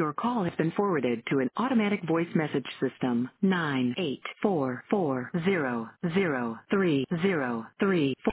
Your call has been forwarded to an automatic voice message system. 984400303.